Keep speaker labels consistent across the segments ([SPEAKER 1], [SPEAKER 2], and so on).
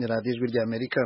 [SPEAKER 1] radiyo ijwi ry'Amerika.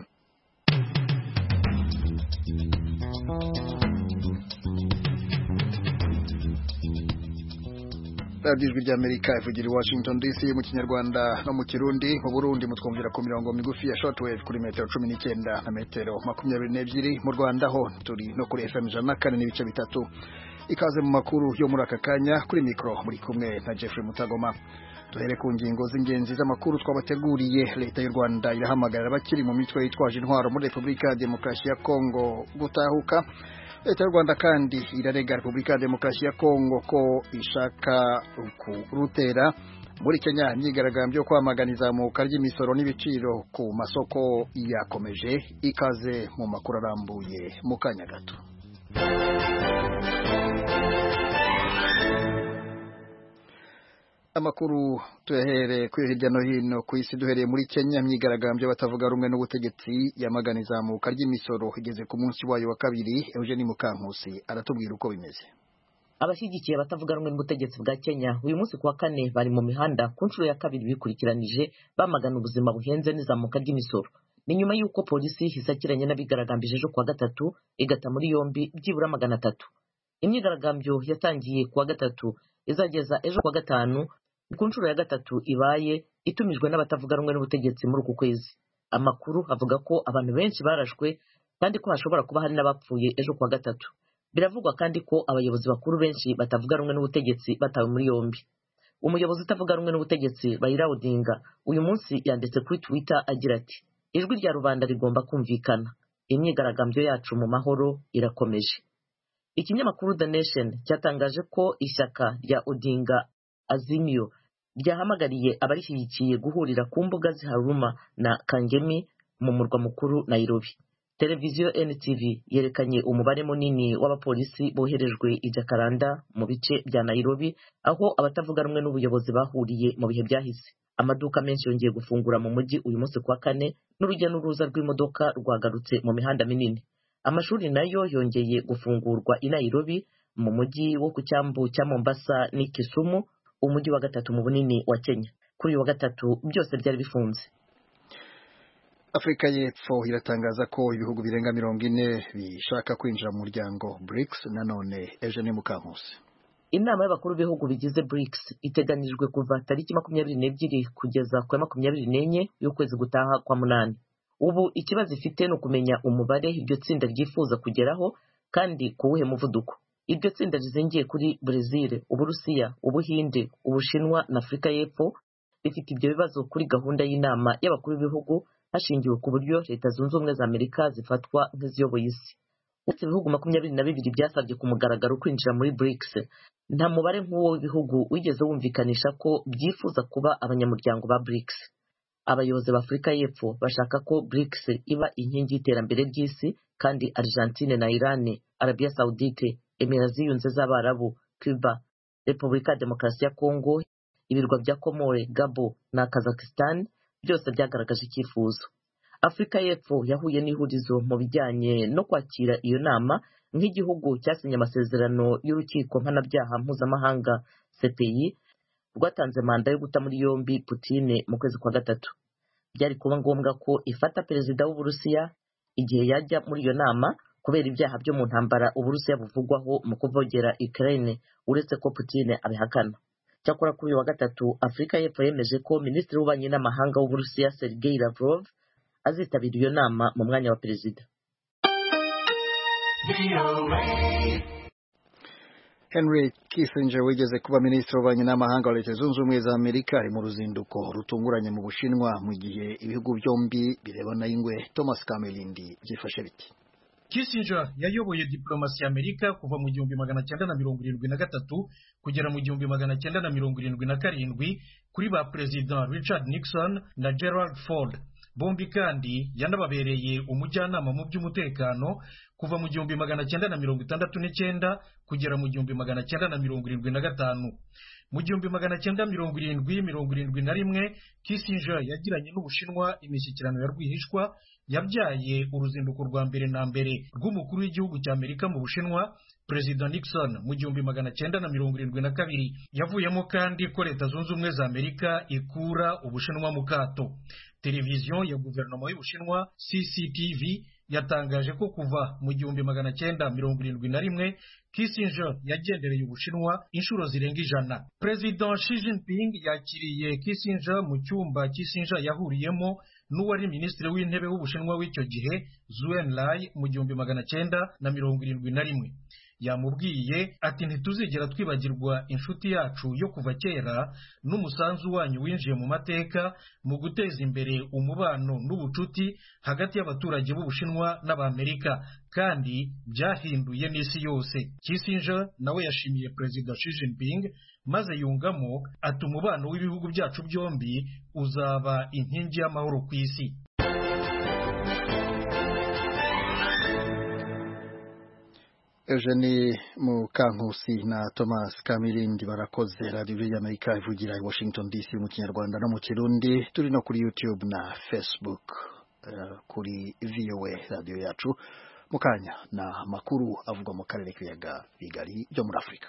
[SPEAKER 1] radiyo ijwi ry'Amerika ivugira i Washington DC mu Kinyarwanda no mu Kirundi. Mu Burundi mutwumvira ku mirongo migufi ya shortwave kuri metero 19 na metero 22. Mu Rwanda ho turi no kuri FM 104 n'ibice bitatu. Ikaze mu makuru yo muri aka kanya, kuri mikro muri kumwe na Jeffrey Mutagoma. Duhere ku ngingo z'ingenzi z'amakuru twabateguriye. Leta y'u Rwanda irahamagarira abakiri mu mitwe yitwaje intwaro muri Repubulika ya Demokarasi ya Kongo gutahuka. Leta y'u Rwanda kandi irarega Repubulika ya Demokarasi ya Kongo ko ishaka kurutera. Muri Kenya imyigaragambyo yo kwamagana izamuka ry'imisoro n'ibiciro ku masoko yakomeje. Ikaze mu makuru arambuye mu kanya gato. Amakuru tuyahere kuri hirya no hino ku isi. Duhereye muri Kenya, imyigaragambyo batavuga rumwe n'ubutegetsi yamagana izamuka ry'imisoro igeze ku munsi wayo wa kabiri. Eugene Mukankusi aratubwira uko bimeze.
[SPEAKER 2] Abashyigikiye batavuga rumwe n'ubutegetsi bwa Kenya uyu munsi kuwa kane bari mu mihanda ku nshuro ya kabiri bikurikiranije bamagana ubuzima buhenze n'izamuka ry'imisoro. Ni nyuma y'uko polisi hisakiranye n'abigaragambije ejo kuwa gatatu igata muri yombi byibura 300. Imyigaragambyo yatangiye kuwa gatatu izageza ejo kuwa gatanu. Ku nshuro ya gatatu ibaye itumijwe n'abatavuga rumwe n'ubutegetsi muri uku kwezi. Amakuru avuga ko abantu benshi barashwe kandi ko hashobora kuba hari n'abapfuye ejo kuwa gatatu. Biravugwa kandi ko abayobozi bakuru benshi batavuga rumwe n'ubutegetsi batawe muri yombi. Umuyobozi utavuga rumwe n'ubutegetsi Raila Odinga uyu munsi yanditse kuri Twitter agira ati: ijwi rya rubanda rigomba kumvikana, imyigaragambyo yacu mu mahoro irakomeje. Ikinyamakuru The Nation cyatangaje ko ishyaka rya Odinga Azimio ryahamagariye abarishyigikiye guhurira ku mbuga ziharuma na Kangemi mu murwa mukuru Nairobi. Televiziyo NTV yerekanye umubare munini w'abapolisi boherejwe i Jakaranda mu bice bya Nairobi, aho abatavuga rumwe n'ubuyobozi bahuriye mu bihe byahise. Amaduka menshi yongeye gufungura mu mujyi uyu munsi kuwa kane, n'urujya n'uruza rw'imodoka rwagarutse mu mihanda minini. Amashuri nayo yongeye gufungurwa i Nairobi, mu mujyi wo ku cyambu cya Mombasa ni Kisumu, umujyi wa gatatu mu bunini wa Kenya. Kuri uyu wa gatatu byose byari bifunze.
[SPEAKER 1] Afrika y'Epfo iratangaza ko ibihugu birenga 40 bishaka kwinjira mu muryango BRICS. Nanone Eugene Mukankusi.
[SPEAKER 2] Inama y'abakuru b'ibihugu bigize BRICS iteganijwe kuva tariki 22 kugeza ku 24 y'ukwezi gutaha kwa munani. Ubu ikibazo ifite no kumenya umubare iryo tsinda ryifuza kugeraho kandi kuwuhe muvuduko. Iryo tsinda rizengiye kuri Brazil, Uburusiya, Ubuhinde, Ubushinwa na Afrika y'Epfo bifite ibyo bibazo kuri gahunda y'inama y'abakuru b'ibihugu hashingiwe ku buryo Leta Zunze Ubumwe za Amerika zifatwa nk'iziyoboye isi. Uretse ibihugu 22 byasabye ku mugaragaro kwinjira muri BRICS, nta mubare nk'uwo w'ibihugu wigeze wumvikanisha ko byifuza kuba abanyamuryango ba BRICS. Abayobozi ba Afrika y'Epfo bashaka ko BRICS iba inkingi y'iterambere ry'isi, kandi Argentine na Iran, Arabia Saudite, Emirates Zunze z'Abarabu, Cuba, Repubulika ya Demokarasi ya Kongo, ibirwa bya Comore, Gabo na Kazakhstan byose byagaragaje icyifuzo. Afrika y'Epfo yahuye n'ihurizo mu bijyanye no kwakira iyo nama nk'igihugu cyasinye amasezerano y'urukiko mpanabyaha mpuzamahanga CPI rwatanze manda yo guta muri yombi Putin mu kwezi kwa gatatu. Byari kuba ngombwa ko ifata perezida w'Uburusiya igihe yajya muri iyo nama kubera ibyaha byo mu ntambara Uburusiya buvugwaho mu kuvogera Ukraine, uretse ko Putin abihakana. Cyakora kuri uyu wa gatatu Afrika y'Epfo yemeje ko Minisitiri w'Ububanyi n'Amahanga w'Uburusiya Sergei Lavrov azitabira iyo nama mu mwanya wa perezida.
[SPEAKER 1] Henry Kissinger wigeze kuba Minisitiri w'Ububanyi n'Amahanga wa Leta Zunze Ubumwe za Amerika ari mu ruzinduko rutunguranye mu Bushinwa mu gihe ibihugu byombi birebana ingwe. Thomas Kamelindi byifashe biti.
[SPEAKER 3] Kissinger yayoboye diplomasi ya Amerika kuva mu 1973 kugera mu 1977 kuri ba President Richard Nixon na Gerald Ford. Bombi kandi yanababereye umujyanama mu by'umutekano kuva mu 1969 kugera mu 1975. Mu 1970-71 Kissinger yagiranye n'Ubushinwa imishyikirano ya rwihishwa yabyaye uruzinduko rwa mbere na mbere rw'umukuru w'igihugu cya Amerika mu Bushinwa, President Nixon mu 1972. Yavuyemo kandi ko Leta Zunze Ubumwe za Amerika ikura Ubushinwa mu kato. televiziyo ya guverinoma y'Ubushinwa CCTV yatangaje ko kuva mu 1971 Kissinger yagendereye Ubushinwa inshuro zirenga 100. President Xi Jinping yakiriye Kissinger mu cyumba Kissinger yahuriyemo n'uwari minisitiri w'intebe w'Ubushinwa w'icyo gihe Zhou Enlai mu 1971. Yamubwiye ati ntituzigera twibagirwa inshuti yacu yo kuva kera n'umusanzu wanyu winjiye mu mateka mu guteza imbere umubano n'ubucuti hagati y'abaturage b'Ubushinwa n'Amerika, kandi byahinduye n'isi yose. Kissinger nawe yashimiye Perezida Xi Jinping maze yungamo ati umubano w'ibihugu byacu byombi uzaba inkingi y'amahoro ku isi.
[SPEAKER 1] Eugenie Mukankusi na Thomas Kamirindi barakoze. Radio y'Amerika ivugira i Washington DC mu Kinyarwanda no mu Kirundi. Turi no kuri YouTube na Facebook kuri VOA radio yacu. Mukanya na makuru avugwa mu karere k'ibiyaga bigari byo muri Afrika.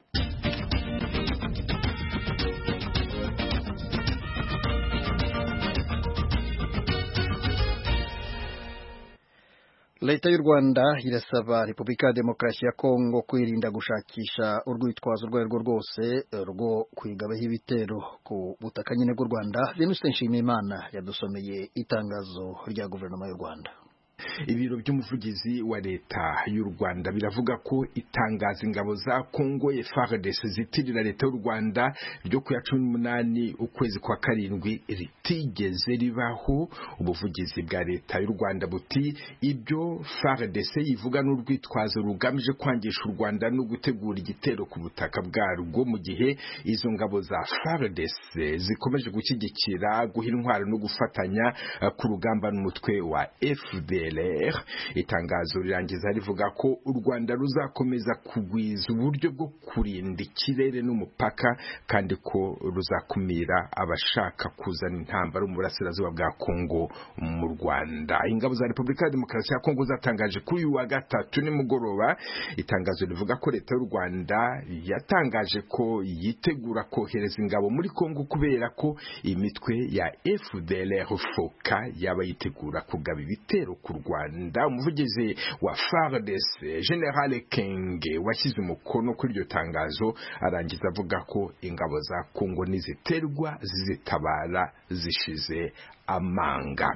[SPEAKER 1] Leta y'u Rwanda irasaba Repubulika ya Demokarasi ya Kongo kwirinda gushakisha urwitwazo rwo rwose rwo kwigabaho ibitero ku butaka nyine bw'u Rwanda. Venus Nshimiyimana yadusomeye itangazo rya guverinoma y'u Rwanda.
[SPEAKER 4] Ibiro by'umuvugizi wa leta y'u Rwanda biravuga ko itangaza ingabo za Kongo FARDC zitirira leta y'u Rwanda ryo ku ya 18 ukwezi kwa karindwi ritigeze ribaho. Ubuvugizi bwa leta y'u Rwanda buti ibyo FARDC yivuga n'urwitwazo rugamije kwangisha u Rwanda no gutegura igitero ku butaka bwarwo, mu gihe izo ngabo za FARDC zikomeje gushyigikira guha intwaro no gufatanya ku rugamba n'umutwe wa FDL. Itangazo rirangiza rivuga ko u Rwanda ruzakomeza kugwiza uburyo bwo kurinda ikirere n'umupaka, kandi ko ruzakumira abashaka kuzana intambara mu burasirazuba bwa Kongo mu Rwanda. Ingabo za Repubulika ya Demokarasi ya Kongo zatangaje kuri uyu wa gatatu nimugoroba itangazo rivuga ko leta y'u Rwanda yatangaje ko yitegura kohereza ingabo muri Kongo kubera ko imitwe ya FDLR FOCA yaba yitegura kugaba ibitero ku Rwanda. Umuvugizi wa FARDC General Kenge washyize umukono kuri iryo tangazo arangiza avuga ko ingabo za Kongo niziterwa zizitabara zishize amanga.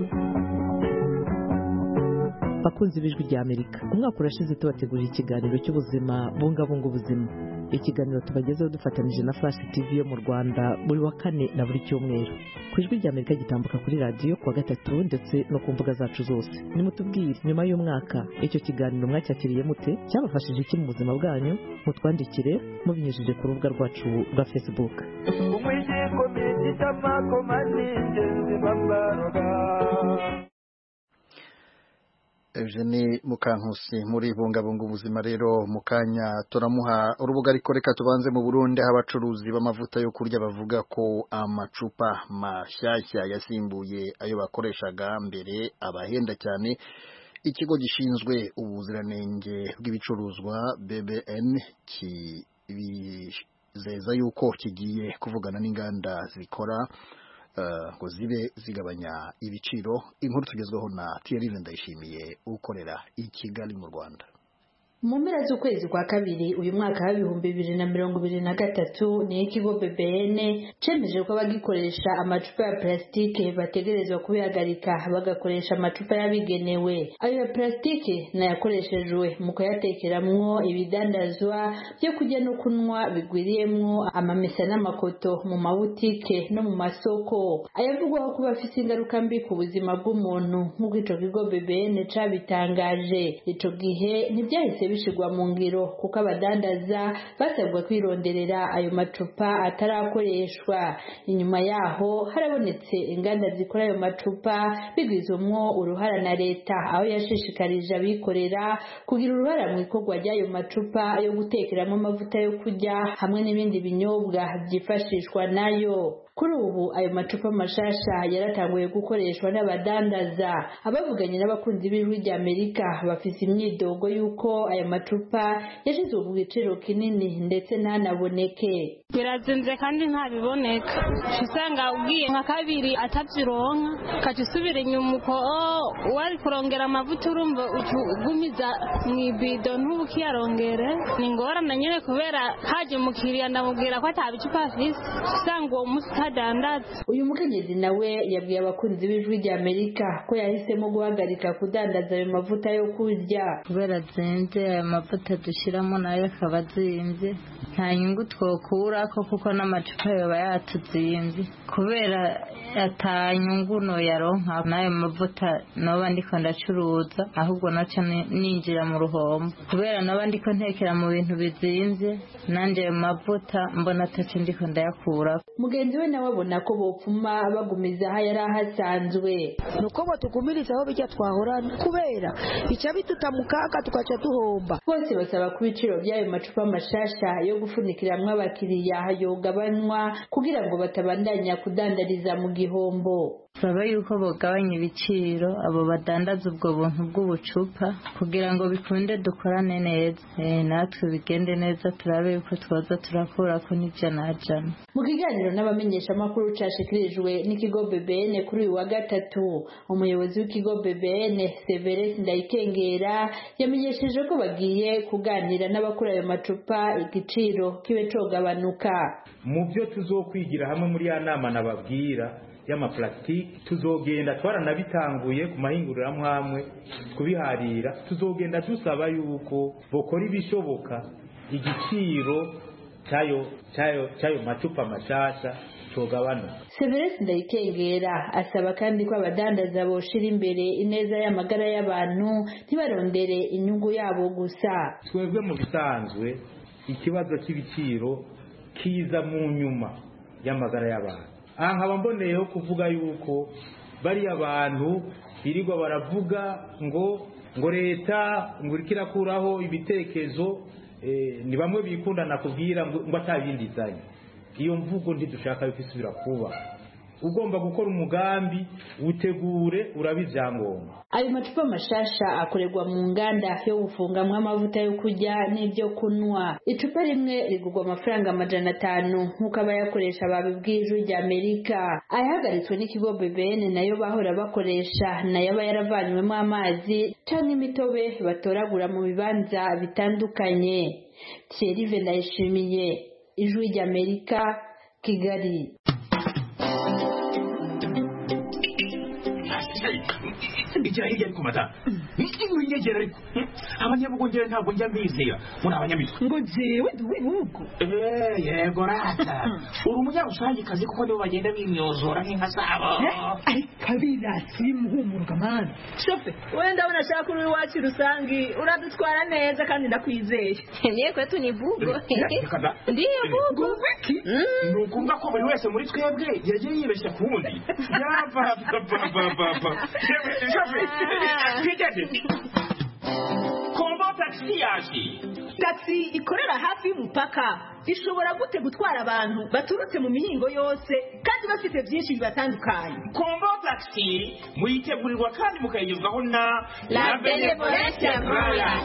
[SPEAKER 2] Bakunzi b'Ijwi ry'Amerika, umwaka urashize tubategurira ikiganiro cy'ubuzima bungabunga ubuzima. Ikiganiro tubagezeho dufatanije na Flash TV yo mu Rwanda buri wa kane na buri cyumweru. Ku Ijwi ry'Amerika gitambuka kuri radio ku wa gatatu ndetse no ku mbuga zacu zose. Nimutubwire nyuma y'umwaka icyo kiganiro mwacyakiriye mute, cyabafashije iki mu buzima bwanyu? Mutwandikire mubinyujije ku rubuga rwacu rwa Facebook.
[SPEAKER 1] Eugenie Mukankusi muri bungabunga ubuzima. Rero mukanya turamuha urubuga, ariko reka tubanze mu Burundi aho abacuruzi b'amavuta yo kurya bavuga ko amacupa mashyashya yasimbuye ayo bakoreshaga mbere abahenda cyane. Ikigo gishinzwe ubuziranenge bw'ibicuruzwa BBN kibizeza yuko kigiye kuvugana n'inganda zikora ngo zibe zigabanya ibiciro. Inkuru tugezweho na Thierry Ndayishimiye ukorera i Kigali mu Rwanda.
[SPEAKER 5] Mu mpera z'ukwezi kwa kabiri uyu mwaka wa 2023 ni ikigo BBN cemeje ko bagikoresha amacupa ya plastike bategerezwa kubihagarika bagakoresha amacupa yabigenewe. Ayo ya plastike nayakoreshejwe mu kuyatekeramwo ibidandazwa byo kurya no kunywa bigwiriyemwo amamesa n'amakoto mu mabutike no mu masoko. Ayavugwaho kuba afite ingaruka mbi ku buzima bw'umuntu nk'uko ico kigo BBN cabitangaje. Ico gihe ntibyahise bishigwa mu ngiro kuko abadandaza basabwa kwironderera ayo macupa atarakoreshwa. Inyuma yaho harabonetse inganda zikora ayo macupa bigizumwo uruhara na leta, aho yashishikarije abikorera kugira uruhara mu ikorwa ry'ayo macupa yo gutekeramo amavuta yo kurya hamwe n'ibindi binyobwa byifashishwa nayo. Kuri ubu ayo macupa mashasha yaratanguye gukoreshwa n'abadandaza. Abavuganye n'abakunzi b'Ijwi ry'Amerika bafise imyidogo yuko ayo macupa yashizwe ku giciro kinini ndetse ntanaboneke.
[SPEAKER 6] Birazinze kandi ntabiboneka, usanga ugiye nka kabiri atavyironka kaca usubira inyuma uko wari kurongera amavuta urumva ugumiza mw'ibido ntubukiyarongere. Ni ingorane nyene kubera haje umukiriya ndamubwira ko atabicupa afise, usanga uwo musi utadandaza.
[SPEAKER 5] Uyu mukenyezi nawe yabwiye abakunzi b'Ijwi rya Amerika ko yahisemo guhagarika kudandaza ayo mavuta yo kurya
[SPEAKER 7] kubera zinze. Ayo mavuta dushiramo nayo akaba azimvye, nta nyungu twokurako kuko n'amacupa yoba yatuzimvye, kubera ata nyungu noyaronka n'ayo mavuta noba ndiko ndacuruza, ahubwo naca ninjira mu ruhombo kubera noba ndiko ntekera mu bintu bizimvye, nanje ayo mavuta mbona ataco ndiko ndayakura.
[SPEAKER 5] Mugenzi we nawe abona ko bopfuma bagumiza aho yari ahasanzwe,
[SPEAKER 8] nuko batugumiriza aho bijya twahorana kubera ica bituta mu kaga tukaca tuhomba.
[SPEAKER 5] Bose basaba ko ibiciro by'ayo macupa mashasha yo gufunikiramwo abakiriya yogabanywa kugira ngo batabandanya kudandariza mu gihombo.
[SPEAKER 7] Saba yuko bogabanya ibiciro abo badandaza ubwo buntu bw'ubucupa kugira ngo bikunde dukorane neza, natwe bigende neza, turabe yuko twoza turakurako n'ijana.
[SPEAKER 5] Mu kiganiro n'abamenyeshamakuru cashikirijwe n'ikigo BBN kuri uyu wa gatatu, umuyobozi w'ikigo BBN Severus Ndayikengera yamenyesheje ko bagiye kuganira n'abakora ayo macupa igiciro kibe cogabanuka.
[SPEAKER 9] Mu byo tuzokwigira hamwe muri ya nama nababwira y'amaplastiki, tuzogenda twaranabitanguye ku mahinguriro amwe kubiharira, tuzogenda dusaba yuko bokora ibishoboka igiciro cyayo macupa mashasha cogabanuka.
[SPEAKER 5] Severus Ndayikengera asaba kandi ko abadandaza boshira imbere ineza y'amagara y'abantu ntibarondere inyungu yabo gusa.
[SPEAKER 9] Twebwe mu bisanzwe ikibazo cy'ibiciro kiza mu nyuma y'amagara y'abantu. Aha nkaba mboneyeho kuvuga yuko bari abantu birirwa baravuga ngo leta ngo irakuraho ibitekerezo, ni bamwe bikundana kubwira ngo atabindizanye. Iyo mvugo ntidushaka yuko isubira kuba. Ugomba gukora umugambi utegure urabivyangombwa.
[SPEAKER 5] Ayo macupa mashasha akorerwa mu nganda yo gufungamwa amavuta yo kurya n'ibyo kunwa. Icupa rimwe rigurwa amafaranga 500 nk'uko abayakoresha babibwiye Ijwi rya Amerika. Ayahagaritswe n'ikigo BBN nayo bahora bakoresha nayo aba yaravanywemo amazi canke imitobe batoragura mu bibanza bitandukanye. Thierry Ndayishimiye, Ijwi rya Amerika, Kigali.
[SPEAKER 10] Bigira hirya ariko mata n'inyegera ariko abanyabugongera ntabwo njya mbizera muri abanyamitwe
[SPEAKER 8] ngo jewe duwibugo
[SPEAKER 10] yego rata uri umunyarusangi kazi kuko nibo bagenda bimyozora nk'inka zabo.
[SPEAKER 8] kabira simuhumurwa mani shofe wenda unashaka uri iwacu rusangi uradutwara neza kandi ndakwizeye.
[SPEAKER 6] Niye kwetu ni bugo. Ndiyo bugo.
[SPEAKER 10] Nukumva ko buri wese muri twebwe yagiye yibeshya ku wundi.
[SPEAKER 11] Kombo taxi yaje.
[SPEAKER 8] Taxi ikorera hafi y'umupaka ishobora gute gutwara abantu baturutse mu mihingo yose kandi bafite byinshi bibatandukanye.
[SPEAKER 11] Kombo taxi muyitegurirwa kandi mukayigezwaho na
[SPEAKER 6] La Benevolencia Royal.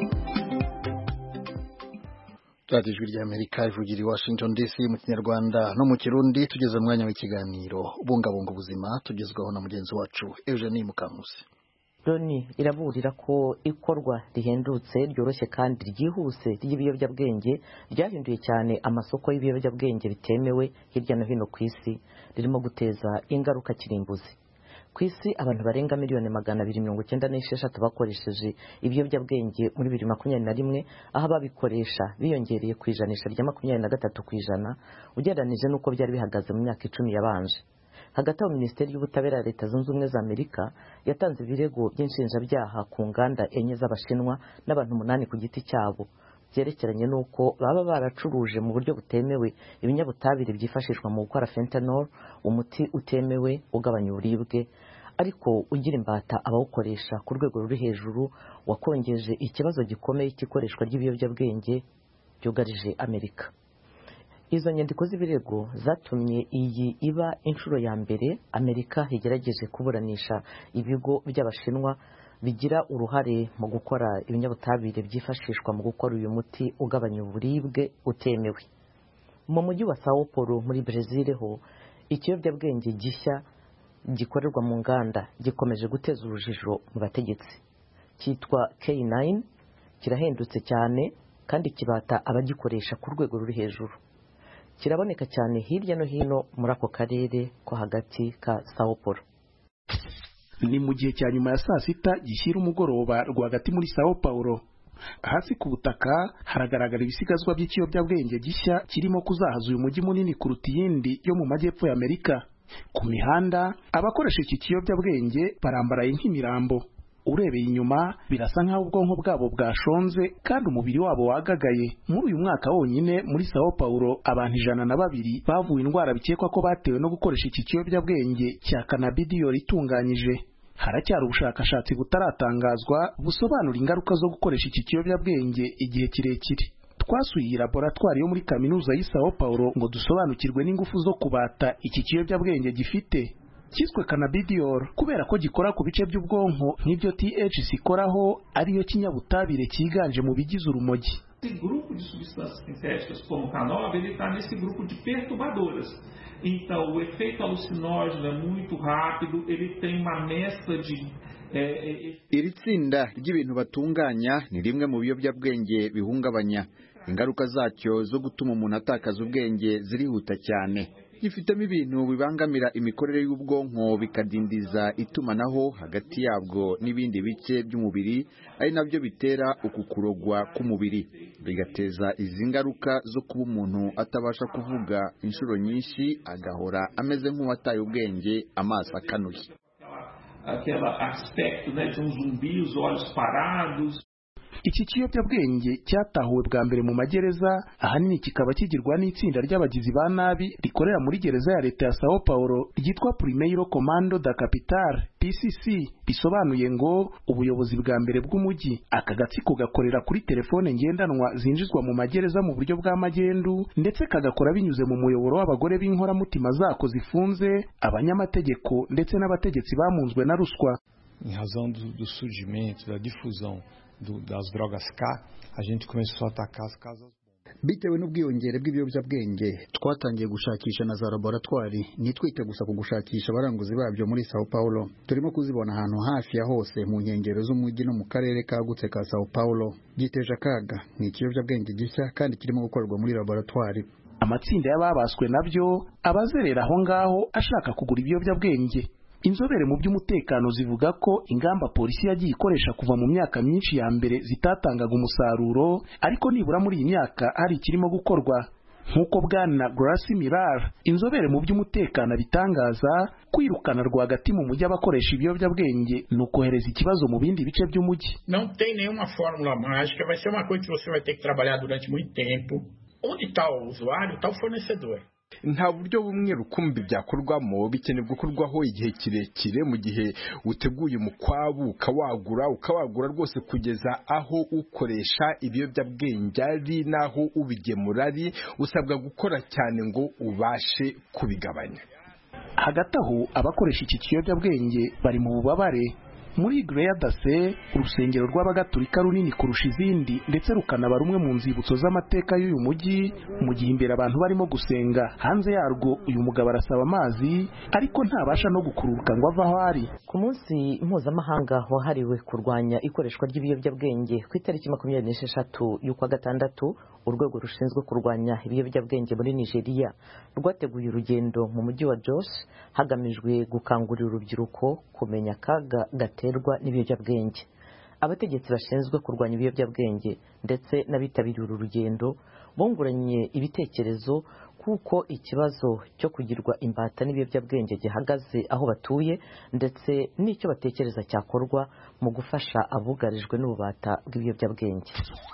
[SPEAKER 1] Ijwi rya Amerika ivugira i Washington DC mu Kinyarwanda no mu Kirundi. Tugeze mu mwanya w'ikiganiro bungabunga ubuzima tugezwaho na mugenzi wacu Eugenie Mukamusi.
[SPEAKER 2] Loni iraburira ko ikorwa rihendutse ryoroshye kandi ryihuse ry'ibiyobyabwenge ryahinduye cyane amasoko y'ibiyobyabwenge bitemewe hirya no hino ku isi, ririmo guteza ingaruka kirimbuzi. Ku isi abantu barenga miliyoni 296 bakoresheje ibiyobyabwenge muri 2021, aho ababikoresha biyongereye ku ijanisha rya 23% ugereranije n'uko byari bihagaze mu myaka 10 yabanje. Hagati aho Minisiteri y'Ubutabera ya Leta Zunze Ubumwe za Amerika yatanze ibirego by'inshinjabyaha ku nganda 4 z'Abashinwa n'abantu 8 ku giti cyabo byerekeranye n'uko baba baracuruje mu buryo butemewe ibinyabutabire byifashishwa mu gukora fentanyl, umuti utemewe ugabanya uburibwe ariko ugira imbata abawukoresha ku rwego ruri hejuru, wakongeje ikibazo gikomeye cy'ikoreshwa ry'ibiyobyabwenge byugarije Amerika. Izo nyandiko z'ibirego zatumye iyi iba inshuro ya mbere Amerika igerageje kuburanisha ibigo by'Abashinwa bigira uruhare mu gukora ibinyabutabire byifashishwa mu gukora uyu muti ugabanya uburibwe utemewe. Mu mujyi wa Sao Paulo muri Brazil ho ikiyobyabwenge gishya gikorerwa mu nganda gikomeje guteza urujijo mu bategetsi. Cyitwa K9, kirahendutse cyane kandi kibata abagikoresha ku rwego ruri hejuru. Kiraboneka cyane hirya no hino muri ako karere ko hagati ka Sao Paulo.
[SPEAKER 12] Ni mu gihe cya nyuma ya saa sita gishyira umugoroba rwagati muri Sao Paulo. Hasi ku butaka haragaragara ibisigazwa by'ikiyobyabwenge gishya kirimo kuzahaza uyu mujyi munini kuruta iyindi yo mu majyepfo y'Amerika. Ku mihanda abakoresha iki kiyobyabwenge barambaraye nk'imirambo. Urebeye inyuma birasa nk'aho ubwonko bwabo bwashonze kandi umubiri wabo wagagaye. Muri uyu mwaka wonyine muri Sao Paulo abantu 102 bavuye indwara bikekwa ko batewe no gukoresha iki kiyobyabwenge cya cannabidiol itunganyije. Haracyari ubushakashatsi butaratangazwa busobanura ingaruka zo gukoresha iki kiyobyabwenge igihe kirekire. Twasuye iyi laboratwari yo muri kaminuza y'i Sao Paulo ngo dusobanukirwe n'ingufu zo kubata iki kiyobyabwenge gifite. Kiswe cannabidiol kubera ko gikora ku bice by'ubwonko nk'ibyo THC ikoraho ariyo kinyabutabire cyiganje mu bigize urumogi.
[SPEAKER 13] Esse grupo de substâncias sintéticas como cannabis, ele está nesse grupo de perturbadoras. Então, o efeito alucinógeno é muito rápido, ele tem uma mescla de
[SPEAKER 14] iri tsinda ry'ibintu batunganya ni rimwe mu biyobyabwenge bihungabanya. Ingaruka zacyo zo gutuma umuntu atakaza ubwenge zirihuta cyane. Gifitemo ibintu bibangamira imikorere y'ubwonko bikadindiza itumanaho hagati yabwo n'ibindi bice by'umubiri, ari nabyo bitera uku kurogwa k'umubiri, bigateza izi ngaruka zo kuba umuntu atabasha kuvuga inshuro nyinshi, agahora ameze nk'uwataye ubwenge, amaso akanuye.
[SPEAKER 13] Aquela aspecto, né, de zumbi, os olhos parados.
[SPEAKER 12] Iki kiyobyabwenge cyatahuwe bwa mbere mu magereza, ahanini kikaba kigirwa n'itsinda ry'abagizi ba nabi rikorera muri gereza ya leta ya Sao Paulo ryitwa Primeiro Comando da Capital PCC, bisobanuye ngo ubuyobozi bwa mbere bw'umujyi. Aka gatsiko gakorera kuri telefone ngendanwa zinjizwa mu magereza mu buryo bwa magendu, ndetse kagakora binyuze mu muyoboro w'abagore b'inkoramutima zako zifunze, abanyamategeko ndetse n'abategetsi bamunzwe na ruswa.
[SPEAKER 15] Em razão do surgimento, da difusão das drogas K, a gente começou a atacar as casas.
[SPEAKER 1] Bitewe n'ubwiyongere bw'ibiyobyabwenge twatangiye gushakisha na za laboratwari, nitwite gusa ku gushakisha abaranguzi babyo muri Sao Paulo. Turimo kuzibona ahantu hafi ya hose mu nkengero z'umujyi no mu karere kagutse ka Sao Paulo. Giteje akaga, ni ikiyobyabwenge gishya kandi kirimo gukorwa muri laboratwari.
[SPEAKER 12] Amatsinda y'ababaswe nabyo abazerera aho ngaho ashaka kugura ibiyobyabwenge. Inzobere mu by'umutekano zivuga ko ingamba polisi yagiye ikoresha kuva mu myaka myinshi ya mbere zitatangaga umusaruro, ariko nibura muri iyi myaka hari ikirimo gukorwa. Nk'uko Bwana Gracie Miller, inzobere mu by'umutekano bitangaza, kwirukana rwagati mu mujyi abakoresha ibiyobyabwenge ni ukohereza ikibazo mu bindi bice by'umujyi.
[SPEAKER 10] Não tem nenhuma fórmula mágica, vai ser uma coisa que você vai ter que trabalhar durante muito tempo. Onde está o usuário, está o fornecedor.
[SPEAKER 4] Nta buryo bumwe rukumbi byakorwamo, bikeneye gukorwaho igihe kirekire. Mu gihe uteguye umukwabu ukawagura rwose kugeza aho ukoresha ibiyobyabwenge ari naho ubigemura ari, usabwa gukora cyane ngo ubashe kubigabanya.
[SPEAKER 12] Hagati aho abakoresha iki kiyobyabwenge bari mu bubabare. Muri Igreja da Sé, urusengero rw'abagatolika runini kurusha izindi ndetse rukanaba rumwe mu nzibutso z'amateka y'uyu mujyi, mu gihe imbere abantu barimo gusenga. Hanze yarwo uyu mugabo arasaba amazi, ariko ntabasha no gukururuka ngo ava aho ari.
[SPEAKER 2] Ku munsi mpuzamahanga wahariwe kurwanya ikoreshwa ry'ibiyobyabwenge ku itariki 26 y'ukwa gatandatu, urwego rushinzwe kurwanya ibiyobyabwenge muri Nigeria rwateguye urugendo mu mujyi wa Jos hagamijwe gukangurira urubyiruko kumenya akaga gaterwa n'ibiyobyabwenge. Abategetsi bashinzwe kurwanya ibiyobyabwenge ndetse n'abitabiriye uru rugendo bunguranye ibitekerezo kuko ikibazo cyo kugirwa imbata n'ibiyobyabwenge gihagaze aho batuye, ndetse n'icyo batekereza cyakorwa mu gufasha abugarijwe n'ububata bw'ibiyobyabwenge.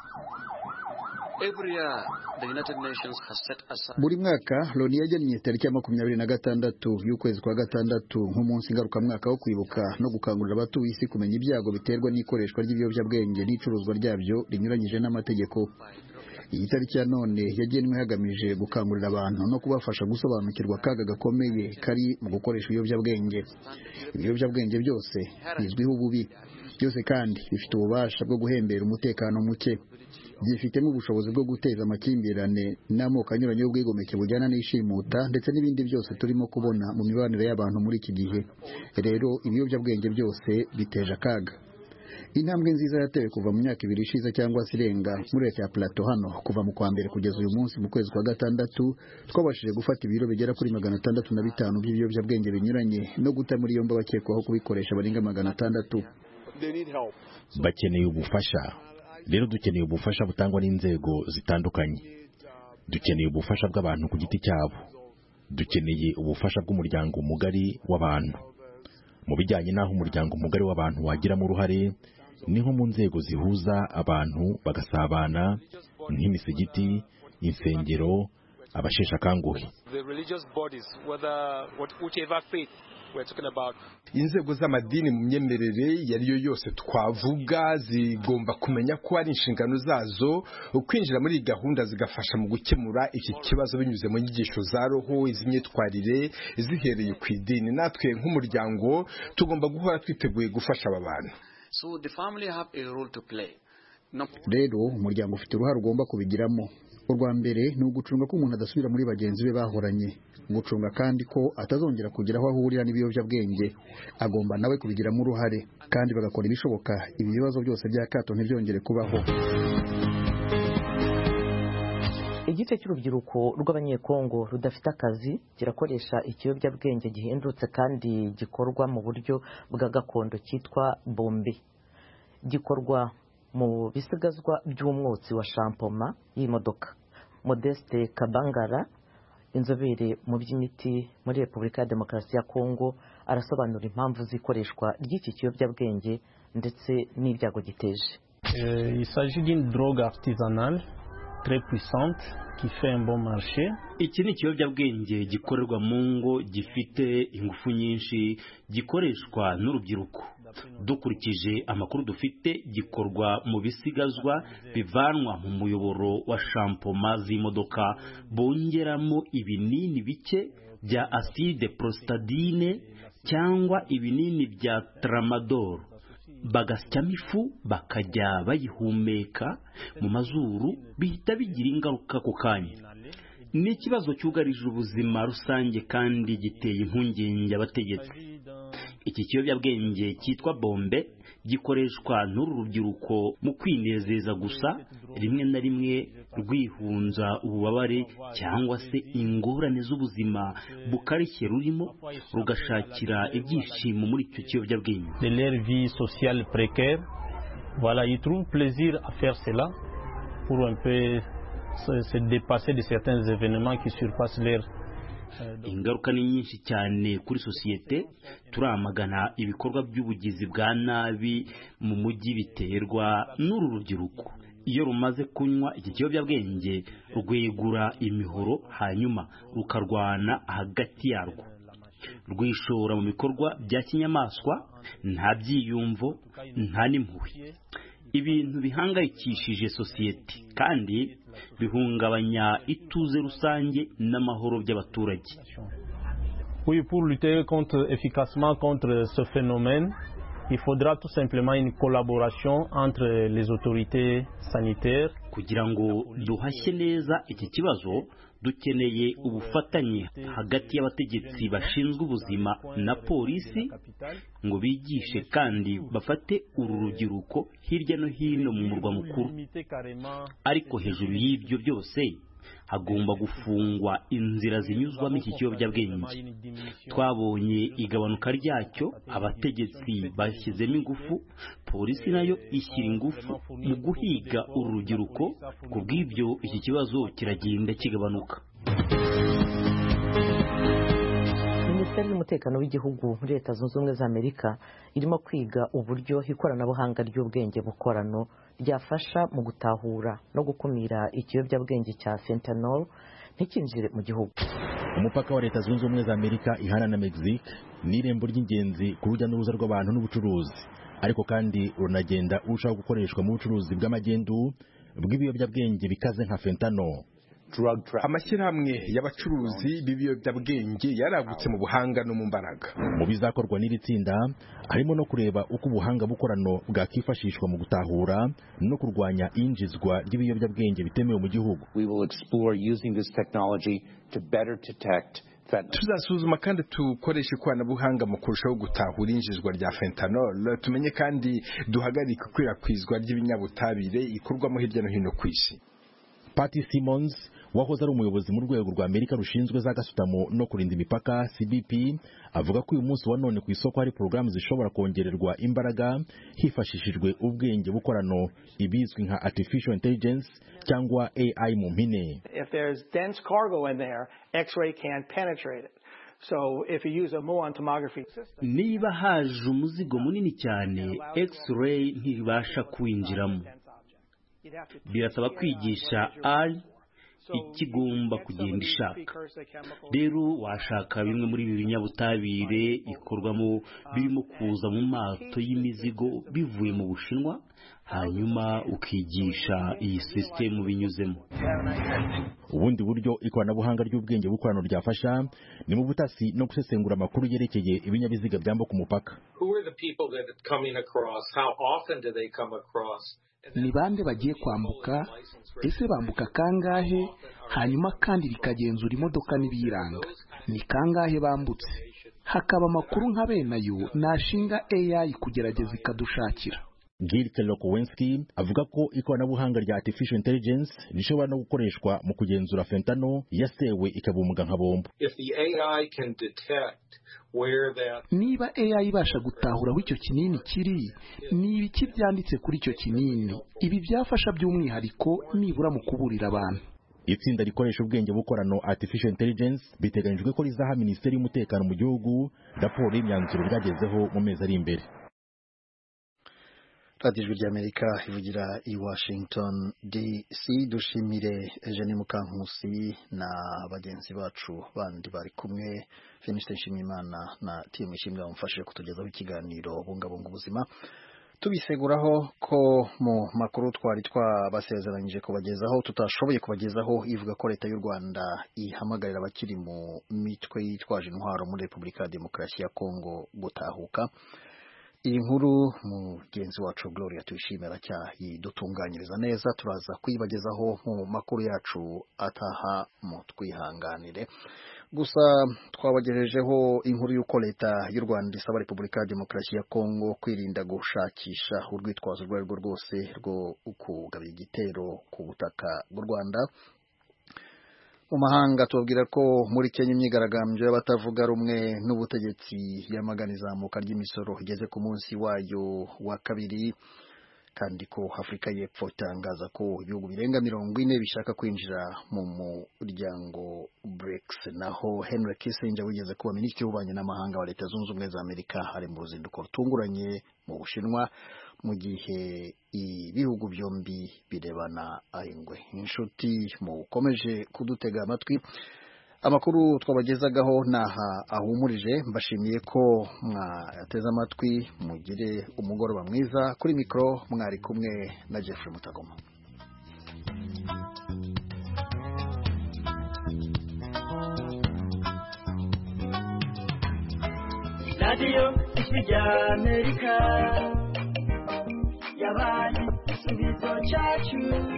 [SPEAKER 1] Buri mwaka Loni yagennye tariki ya 26 y'ukwezi kwa gatandatu nk'umunsi ngarukamwaka wo kwibuka no gukangurira abatuye isi kumenya ibyago biterwa n'ikoreshwa ry'ibiyobyabwenge n'icuruzwa ryabyo rinyuranyije n'amategeko. iyi tariki ya none yagenwe hagamije gukangurira abantu no kubafasha gusobanukirwa akaga gakomeye kari mu gukoresha ibiyobyabwenge. Ibiyobyabwenge byose bizwiho ububi, byose kandi bifite ububasha bwo guhembera umutekano muke, byifitemo ubushobozi bwo guteza amakimbirane n'amoko anyuranye y'ubwigomeke bujyana n'ishimuta ndetse n'ibindi byose turimo kubona mu mibanire y'abantu muri iki gihe. Rero ibiyobyabwenge byose biteje akaga. Intambwe nziza yatewe kuva mu myaka 2 ishize cyangwa se irenga muri leta ya Plateau hano kuva mu kwa mbere kugeza uyu munsi mu kwezi kwa gatandatu twabashije gufata ibiro bigera kuri 605 by'ibiyobyabwenge binyuranye no guta muri yombi abakekwaho kubikoresha barenga 600.
[SPEAKER 16] Bakeneye ubufasha. Rero dukeneye ubufasha butangwa n'inzego zitandukanye. Dukeneye ubufasha bw'abantu ku giti cyabo. Dukeneye ubufasha bw'umuryango mugari w'abantu. Mu bijyanye n'aho umuryango mugari w'abantu wagiramo uruhare niho mu nzego zihuza abantu bagasabana nk'imisigiti, insengero, abashesha kanguhe.
[SPEAKER 4] Inzego z'amadini mu myemerere yariyo yose twavuga zigomba kumenya ko ari inshingano zazo kwinjira muri gahunda zigafasha mu gukemura iki kibazo binyuze mu nyigisho za roho, iz'imyitwarire zihereye ku idini. Natwe nk'umuryango tugomba guhora twiteguye gufasha aba bantu.
[SPEAKER 1] Rero umuryango ufite uruhare ugomba kubigiramo. Urwa mbere ni ugucunga ko umuntu adasubira muri bagenzi be bahoranye, gucunga kandi ko atazongera kugira aho ahurira n'ibiyobyabwenge. Agomba nawe kubigiramo uruhare kandi bagakora ibishoboka ibi bibazo byose by'akato ntibyongere kubaho.
[SPEAKER 2] Igice cy'urubyiruko rw'abanyekongo rudafite akazi kirakoresha ikiyobyabwenge gihendutse kandi gikorwa mu buryo bwa gakondo cyitwa bombe. Gikorwa mu bisigazwa by'umwotsi wa shampoma y'imodoka. Modeste Kabangara, inzobere mu by'imiti muri Repubulika ya Demokarasi ya Kongo, arasobanura impamvu zikoreshwa ry'iki kiyobyabwenge ndetse n'ibyago giteje.
[SPEAKER 17] Il s'agit d'une drogue artisanale très puissante qui fait un bon marché.
[SPEAKER 18] Iki ni ikiyobyabwenge gikorerwa mu ngo gifite ingufu nyinshi, gikoreshwa n'urubyiruko. Dukurikije amakuru dufite, gikorwa mu bisigazwa bivanwa mu muyoboro wa shampoma z'imodoka, bongeramo ibinini bike bya acide prostadine cyangwa ibinini bya tramadol, bagasyamo ifu bakajya bayihumeka mu mazuru, bihita bigira ingaruka ku kanya. Ni ikibazo cyugarije ubuzima rusange kandi giteye impungenge abategetsi. Iki kiyobyabwenge cyitwa bombe gikoreshwa n'uru rubyiruko mu kwinezeza gusa, rimwe na rimwe rwihunza ububabare cyangwa se ingorane z'ubuzima bukarishye rurimo, rugashakira ibyishimo muri icyo kiyobyabwenge.
[SPEAKER 17] De leur vie sociale précaire, voilà, ils trouvent plaisir à faire cela pour un peu se dépasser de certains événements qui surpassent leur.
[SPEAKER 18] Ingaruka ni nyinshi cyane kuri sosiyete. Turamagana ibikorwa by'ubugizi bwa nabi mu mujyi biterwa n'uru rubyiruko. Iyo rumaze kunywa iki kiyobyabwenge rwegura imihoro hanyuma rukarwana hagati yarwo, rwishora mu bikorwa bya kinyamaswa, nta byiyumvo, nta n'impuhwe. Ibintu bihangayikishije sosiyete kandi bihungabanya ituze rusange n'amahoro by'abaturage.
[SPEAKER 17] Oui, pour lutter efficacement contre ce phénomène, il faudra tout simplement une collaboration entre les autorités sanitaires.
[SPEAKER 18] Kugira ngo duhashye neza iki kibazo, dukeneye ubufatanye hagati y'abategetsi bashinzwe ubuzima na polisi ngo bigishe kandi bafate uru rubyiruko hirya no hino mu murwa mukuru. Ariko hejuru y'ibyo byose hagomba gufungwa inzira zinyuzwamo iki kiyobyabwenge. Twabonye igabanuka ryacyo, abategetsi bashyizemo ingufu, polisi nayo ishyira ingufu mu guhiga uru rubyiruko. Ku bw'ibyo iki kibazo kiragenda kigabanuka.
[SPEAKER 2] Minisiteri y'umutekano w'igihugu muri Leta Zunze Ubumwe za Amerika irimo kwiga uburyo ikoranabuhanga ry'ubwenge bukorano ryafasha mu gutahura no gukumira ikiyobyabwenge cya fentanyl ntikinjire mu gihugu.
[SPEAKER 16] Umupaka wa Leta Zunze Ubumwe za Amerika ihana na Mexique ni irembo ry'ingenzi ku rujya n'uruza rw'abantu n'ubucuruzi, ariko kandi runagenda urushaho gukoreshwa mu bucuruzi bw'amagendu bw'ibiyobyabwenge bikaze nka fentanyl.
[SPEAKER 4] Amashyirahamwe y'abacuruzi b'ibiyobyabwenge yaragutse mu buhanga no mu mbaraga.
[SPEAKER 16] Mu bizakorwa n'iri tsinda harimo no kureba uko ubuhanga bukorano bwakifashishwa mu gutahura no kurwanya injizwa ry'ibiyobyabwenge bitemewe mu gihugu.
[SPEAKER 4] Tuzasuzuma kandi tukoresha ikoranabuhanga mu kurushaho gutahura injizwa rya fentanyl, tumenye kandi duhagarika ikwirakwizwa ry'ibinyabutabire ikorwamo hirya no hino ku isi.
[SPEAKER 16] Patty Simmons wahoze ari umuyobozi mu rwego rwa Amerika rushinzwe za gasutamo no kurinda imipaka CBP avuga ko uyu munsi wa none ku isoko hari porogaramu zishobora kongererwa imbaraga hifashishijwe ubwenge bukorano ibizwi nka artificial intelligence cyangwa AI mu mpine.
[SPEAKER 19] If there's dense cargo in there, X-ray can't penetrate it. So if you use a muon tomography system,
[SPEAKER 18] niba haje umuzigo munini cyane X-ray ntibasha kwinjiramo. Birasaba kwigisha AI ikigomba kugenda ishaka. Rero washaka bimwe muri ibi binyabutabire ikorwamo birimo kuza mu mato y'imizigo bivuye mu Bushinwa, hanyuma ukigisha iyi system binyuzemo.
[SPEAKER 16] Ubundi buryo ikoranabuhanga ry'ubwenge bukorano ryafasha ni mu butasi no gusesengura amakuru yerekeye ibinyabiziga byambuka umupaka.
[SPEAKER 12] Ni bande bagiye kwambuka, ese bambuka kangahe, hanyuma kandi rikagenzura imodoka n'ibiyiranga, ni kangahe bambutse. Hakaba amakuru nka benayo nashinga AI kugerageza ikadushakira.
[SPEAKER 16] Gil Kelokowensky avuga ko ikoranabuhanga rya artificial intelligence rishobora no gukoreshwa mu kugenzura fentanyl yasewe ikabumuga nka bombo.
[SPEAKER 12] Niba AI ibasha gutahura aho icyo kinini kiri, ni ibiki byanditse kuri icyo kinini, ibi byafasha by'umwihariko nibura mu kuburira abantu.
[SPEAKER 16] Itsinda rikoresha ubwenge bukorano artificial intelligence biteganyijwe ko rizaha Minisiteri y'Umutekano mu gihugu raporo y'imyanzuro ryagezeho mu mezi ari imbere.
[SPEAKER 1] Radio Ijwi ry'Amerika ivugira i Washington DC. Dushimire Eugene Mukankusi na bagenzi bacu bandi bari kumwe, Felicite Nshimiyimana na timu ishimwe bamufashije kutugezaho ikiganiro bungabunga ubuzima. Tubiseguraho ko mu makuru twari twabasezeranyije kubagezaho tutashoboye kubagezaho, ivuga ko leta y'u Rwanda ihamagarira abakiri mu mitwe yitwaje intwaro muri Repubulika ya Demokarasi ya Kongo gutahuka. Iyi nkuru mugenzi wacu Gloria Tuyishimira cyayidutunganyiriza neza, turaza kuyibagezaho mu makuru yacu ataha mu twihanganire. Gusa twabagejejeho inkuru y'uko leta y'u Rwanda isaba Repubulika ya Demokarasi ya Kongo kwirinda gushakisha urwitwazo urwo arirwo rwose rwo kugaba igitero ku butaka bw'u Rwanda. Mu mahanga tubabwira ko muri Kenya imyigaragambyo y'abatavuga rumwe n'ubutegetsi yamagana izamuka ry'imisoro igeze ku munsi wayo wa kabiri, kandi ko Afurika y'Epfo itangaza ko ibihugu birenga 40 bishaka kwinjira mu muryango BRICS. Naho Henry Kissinger wigeze kuba minisitiri w'ububanyi n'amahanga wa Leta Zunze Ubumwe za Amerika ari mu ruzinduko rutunguranye mu Bushinwa, mu gihe ibihugu byombi birebana ayingwe. Inshuti mukomeje kudutega amatwi, amakuru twabagezagaho naha ahumurije. Mbashimiye ko mwateze amatwi, mugire umugoroba mwiza. Kuri mikro mwari kumwe na Jeffrey Mutagoma.
[SPEAKER 20] Radio Ijwi ry'Amerika yabaye igisubizo cyacu.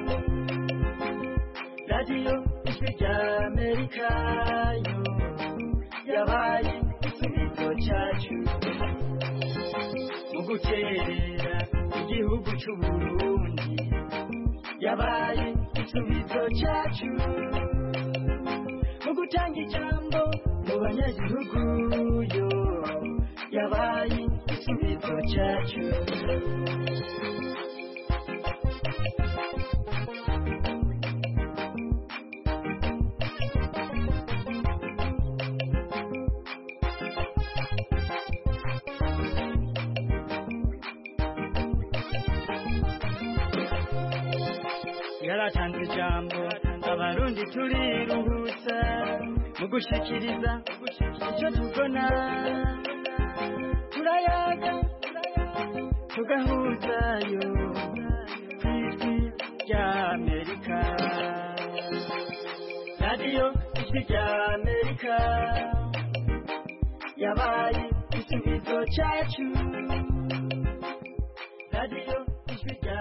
[SPEAKER 20] Radio Ijwi ry'Amerika yo yabaye igisubizo cyacu mu gukerera igihugu cy'u Burundi. Yabaye igisubizo cyacu mu gutanga ijambo mu banyagihugu yo yabaye igisubizo cyacu. Yaratanze ijambo abarundi turiruhutsa mu gushikiriza icyo tubona, turayaga tugahuzayo kw'isi ry'Amerika. radiyo ijwi rya amerika yabaye igisubizo cyacu